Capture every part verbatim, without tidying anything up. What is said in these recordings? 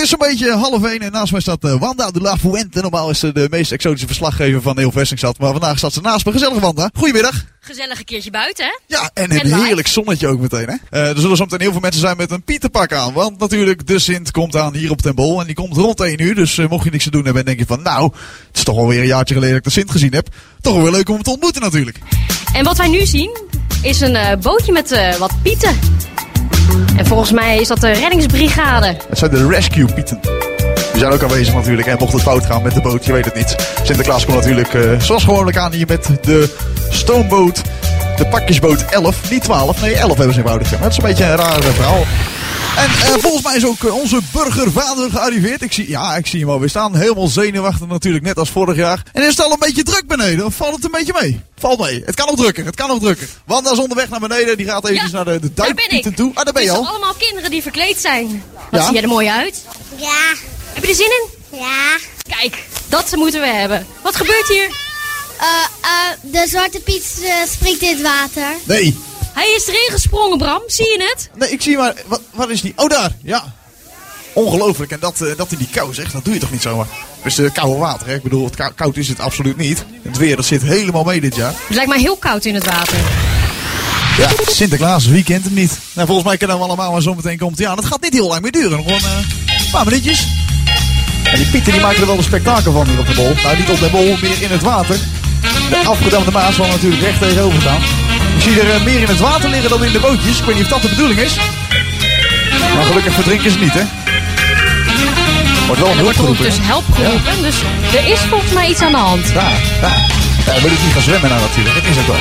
is een beetje half één en naast mij staat uh, Wanda de la Fuente. Normaal is ze de meest exotische verslaggever van heel Vestingstad. Maar vandaag staat ze naast me. Gezellig, Wanda. Goedemiddag. Gezellig een keertje buiten, hè? Ja, en een en heerlijk zonnetje ook meteen, hè? Uh, er zullen zometeen heel veel mensen zijn met een Pieterpak aan. Want natuurlijk, de Sint komt aan hier op Ten Bol. En die komt rond één uur. Dus uh, mocht je niks te doen hebben en denk je van... Nou, het is toch alweer een jaartje geleden dat ik de Sint gezien heb. Toch wel weer leuk om hem te ontmoeten natuurlijk. En wat wij nu zien, is een uh, bootje met uh, wat pieten. En volgens mij is dat de reddingsbrigade. Het zijn de Rescue Pieten. Die zijn ook aanwezig natuurlijk. En mocht het fout gaan met de boot, je weet het niet. Sinterklaas komt natuurlijk uh, zoals gewoonlijk aan hier met de stoomboot. De pakjesboot elf. Niet twaalf, nee elf hebben ze eenvoudig. Maar het is een beetje een raar verhaal. En uh, volgens mij is ook uh, onze burgervader gearriveerd. Ik zie, ja, ik zie hem alweer staan. Helemaal zenuwachtig natuurlijk, net als vorig jaar. En is het al een beetje druk beneden? Of valt het een beetje mee? Valt mee. Het kan nog drukker, het kan nog drukker. Wanda is onderweg naar beneden. Die gaat eventjes ja, naar de, de duikpieten toe. Ah, daar ben je al. Het zijn allemaal kinderen die verkleed zijn. Wat ja? Zie jij er mooi uit? Ja. Heb je er zin in? Ja. Kijk, dat moeten we hebben. Wat gebeurt hier? Uh, uh, de Zwarte Piet uh, springt in het water. Nee. Hij is erin gesprongen, Bram. Zie je het? Nee, ik zie maar... Wat, wat is die? Oh, daar. Ja. Ongelooflijk. En dat, uh, dat in die kou zegt, dat doe je toch niet zomaar? Dus uh, koude water, hè? Ik bedoel, het kou, koud is het absoluut niet. Het weer, dat zit helemaal mee dit jaar. Het lijkt mij heel koud in het water. Ja, Sinterklaas, wie kent hem niet? Nou, volgens mij kennen we allemaal, maar zometeen komt hij aan. Het gaat niet heel lang meer duren. Nog gewoon uh, een paar minuutjes. En die Pieten die maken er wel een spektakel van hier op de bol. Nou, niet op de bol, meer in het water. De afgedamde Maas zal natuurlijk recht tegenover staan. Ik zie er uh, meer in het water liggen dan in de bootjes. Ik weet niet of dat de bedoeling is. Maar gelukkig verdrinken ze niet, hè? Wordt wel er wordt hulp dus help geroepen. Ja. Dus er is volgens mij iets aan de hand. Ja, ja. Ja, we willen niet gaan zwemmen nou natuurlijk. Dat is het wel.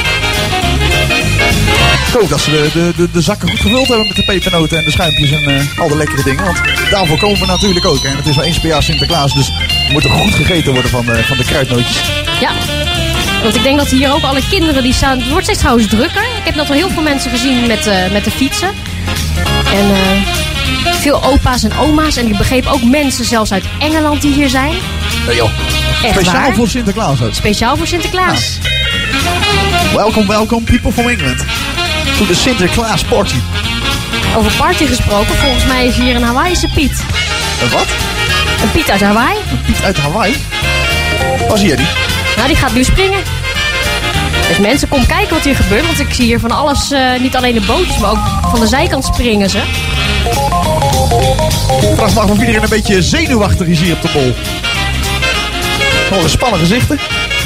Ik hoop dat ze de, de, de, de zakken goed gevuld hebben met de pepernoten en de schuimpjes en uh, al de lekkere dingen. Want daarvoor komen we natuurlijk ook. En het is wel eens per jaar Sinterklaas, dus er moet er goed gegeten worden van de, van de kruidnootjes. Ja, want ik denk dat hier ook alle kinderen die staan... Het wordt steeds trouwens drukker. Ik heb net al heel veel mensen gezien met, uh, met de fietsen. En uh, veel opa's en oma's. En ik begreep ook mensen zelfs uit Engeland die hier zijn. Nee joh. Echt Speciaal waar? voor Sinterklaas ook. Speciaal voor Sinterklaas. Ja. Welkom, welkom people from England. To the Sinterklaas party. Over party gesproken, volgens mij is hier een Hawaïse Piet. Een wat? Een Piet uit Hawaii. Een Piet uit Hawaii? Waar zie je die? Nou, die gaat nu springen. Dus mensen, kom kijken wat hier gebeurt. Want ik zie hier van alles, uh, niet alleen de bootjes, maar ook van de zijkant springen ze. Ik vraag me af of iedereen een beetje zenuwachtig is hier op de bol. Nog een spannende gezichten.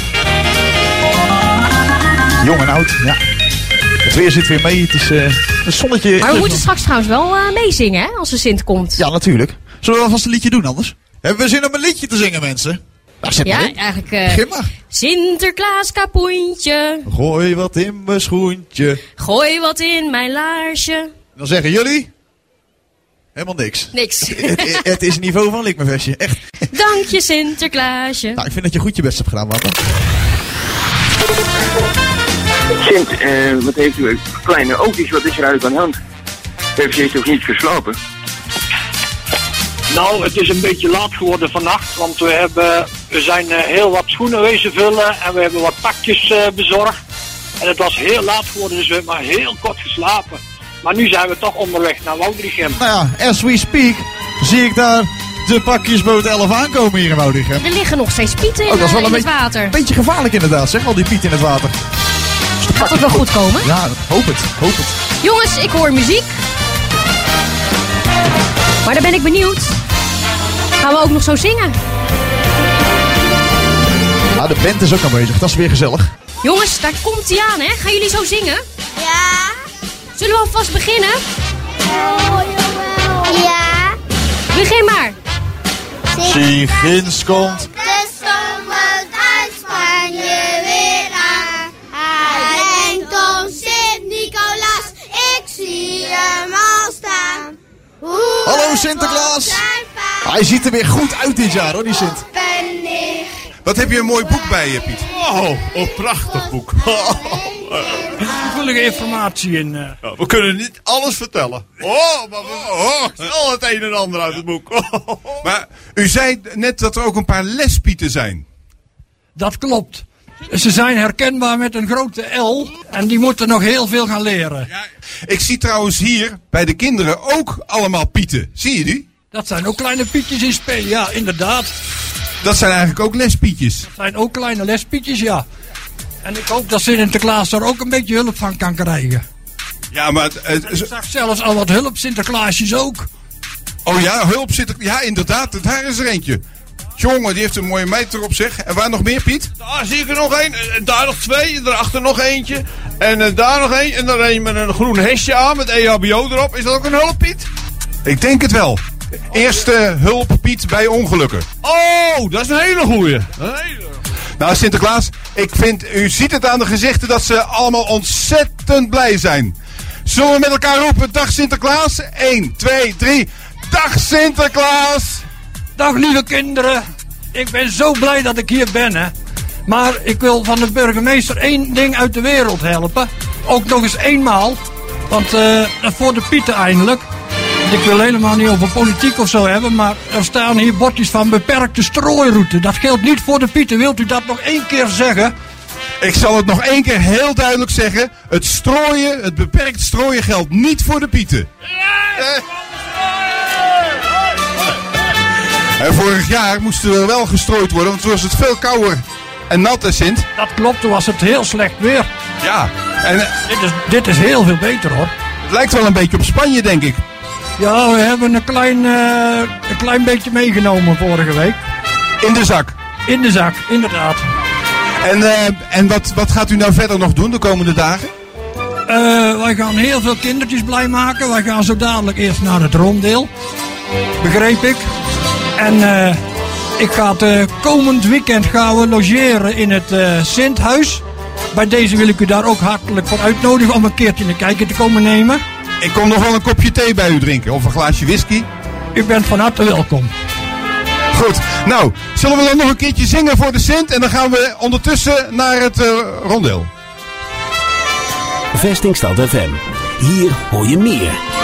Jong en oud, ja. Het weer zit weer mee. Het is uh, een zonnetje. Maar we moeten straks trouwens wel uh, meezingen, hè, als de Sint komt. Ja, natuurlijk. Zullen we alvast een liedje doen anders? Hebben we zin om een liedje te zingen, mensen? Nou, zet ja, maar in. eigenlijk... Uh, Begin maar. Sinterklaas kapoentje. Gooi wat in mijn schoentje. Gooi wat in mijn laarsje. Dan zeggen jullie... Helemaal niks. Niks. het, het is het niveau van Likmevestje, echt. Dank je, Sinterklaasje. Nou, ik vind dat je goed je best hebt gedaan, Wanda. Sint, uh, wat heeft u? Kleine oogjes, wat is er eigenlijk aan de hand? Heeft u toch niet geslapen? Nou, het is een beetje laat geworden vannacht, want we, hebben, we zijn uh, heel wat schoenen wezen vullen en we hebben wat pakjes uh, bezorgd. En het was heel laat geworden, dus we hebben maar heel kort geslapen. Maar nu zijn we toch onderweg naar Woudrichem. Nou ja, as we speak, zie ik daar de pakjesboot elf aankomen hier in Woudrichem. Er liggen nog steeds pieten in, oh, dat is wel uh, in een het water. Een beetje gevaarlijk inderdaad, zeg, al die piet in het water. Dus gaat het wel goed komen? Ja, hoop het, hoop het. Jongens, ik hoor muziek. Maar dan ben ik benieuwd. Gaan we ook nog zo zingen? Nou, de band is ook al bezig, dat is weer gezellig. Jongens, daar komt hij aan, hè? Gaan jullie zo zingen? Ja. Zullen we alvast beginnen? Oh, jawel. Ja. Begin maar. Sigins komt. De zon komt uit Spanje weer aan. Hij denkt om Sint-Nicolaas, ik zie hem al staan. Hoe Hallo Sinterklaas. Hij ziet er weer goed uit dit jaar hoor, die Sint. Wat heb je een mooi boek bij je, Piet? Oh, een prachtig boek. Gevoelige informatie in. Uh... Ja, we kunnen niet alles vertellen. Oh, maar we oh, al het een en ander uit het boek. Oh. Maar u zei net dat er ook een paar lespieten zijn. Dat klopt. Ze zijn herkenbaar met een grote L en die moeten nog heel veel gaan leren. Ja, ik zie trouwens hier bij de kinderen ook allemaal pieten. Zie je die? Dat zijn ook kleine pietjes in spe, ja, inderdaad. Dat zijn eigenlijk ook lespietjes. Dat zijn ook kleine lespietjes, ja. En ik hoop dat Sinterklaas daar ook een beetje hulp van kan krijgen. Ja, maar... Het, het, ik zag zelfs al wat hulp, Sinterklaasjes ook. Oh ja, hulp zit er... Ja, inderdaad, daar is er eentje. Jongen, die heeft een mooie meter op zich. En waar nog meer, Piet? Daar zie ik er nog één. En daar nog twee. En daarachter nog eentje. En uh, daar nog één. En dan een met een groen hesje aan met E H B O erop. Is dat ook een hulp, Piet? Ik denk het wel. Eerste hulp, Piet, bij ongelukken. Oh, dat is een hele goeie. Een hele... Nou, Sinterklaas, ik vind, u ziet het aan de gezichten dat ze allemaal ontzettend blij zijn. Zullen we met elkaar roepen, dag Sinterklaas? één, twee, drie. Dag Sinterklaas! Dag lieve kinderen. Ik ben zo blij dat ik hier ben, hè. Maar ik wil van de burgemeester één ding uit de wereld helpen. Ook nog eens eenmaal. Want uh, voor de Pieten eindelijk. Ik wil helemaal niet over politiek of zo hebben. Maar er staan hier bordjes van beperkte strooiroute. Dat geldt niet voor de Pieten. Wilt u dat nog één keer zeggen? Ik zal het nog één keer heel duidelijk zeggen. Het strooien, het beperkt strooien geldt niet voor de Pieten. Eh. En vorig jaar moesten er wel gestrooid worden, want toen was het veel kouder en nat, hè, Sint? Dat klopt, toen was het heel slecht weer. Ja. En, dit, is, dit is heel veel beter, hoor. Het lijkt wel een beetje op Spanje, denk ik. Ja, we hebben een klein, uh, een klein beetje meegenomen vorige week. In de zak? In de zak, inderdaad. En, uh, en wat, wat gaat u nou verder nog doen de komende dagen? Uh, wij gaan heel veel kindertjes blij maken. Wij gaan zo dadelijk eerst naar het ronddeel. Begreep ik. En uh, ik ga het uh, komend weekend gaan we logeren in het uh, Sinthuis. Bij deze wil ik u daar ook hartelijk voor uitnodigen om een keertje een kijkje te komen nemen. Ik kom nog wel een kopje thee bij u drinken of een glaasje whisky. U bent van harte welkom. Goed, nou, zullen we dan nog een keertje zingen voor de Sint en dan gaan we ondertussen naar het uh, rondeel. Vestingstad F M. Hier hoor je meer.